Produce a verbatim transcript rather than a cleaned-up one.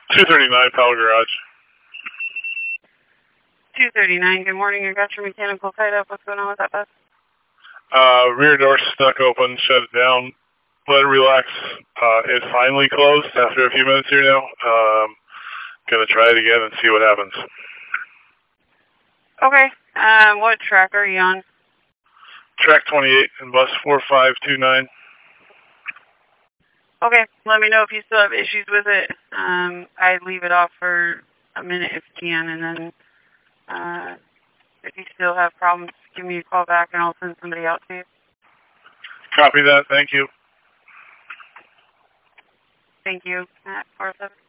two thirty-nine Powell Garage. two thirty-nine, good morning. You got your mechanical tied up. What's going on with that bus? Uh, rear door stuck open, shut it down, let it relax. Uh, it finally closed after a few minutes here now. Um, gonna try it again and see what happens. Okay, um, what track are you on? Track twenty-eight and bus four five two nine. Okay, let me know if you still have issues with it. Um, I'd leave it off for a minute if you can, and then uh, if you still have problems, give me a call back and I'll send somebody out to you. Copy that, thank you. Thank you. At four seven.